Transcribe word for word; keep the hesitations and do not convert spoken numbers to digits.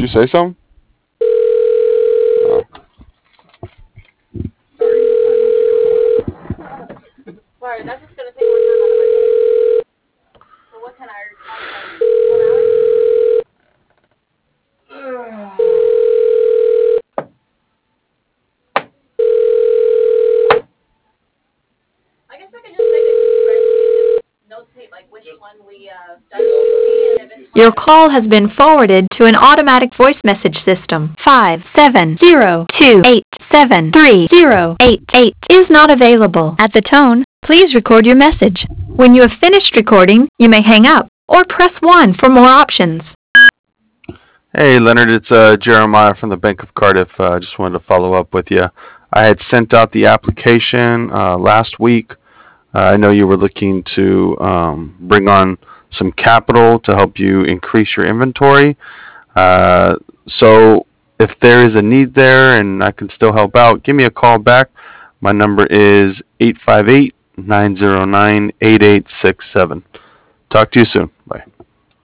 you say something? Oh. Sorry, that's just gonna take more time out of my day. So what can I one hour? I guess I could just make a spreadsheet and notate like which one we uh done Q T and if it's Your call has been forwarded to an automatic voice message system. five seven zero two eight seven three zero eight eight is not available. At the tone, please record your message. When you have finished recording, you may hang up or press one for more options. Hey, Leonard, it's uh, Jeremiah from the Bank of Cardiff. I uh, just wanted to follow up with you. I had sent out the application uh, last week. Uh, I know you were looking to um, bring on some capital to help you increase your inventory. Uh, so if there is a need there and I can still help out, give me a call back. My number is eight five eight, nine zero nine, eight eight six seven. Talk to you soon. Bye.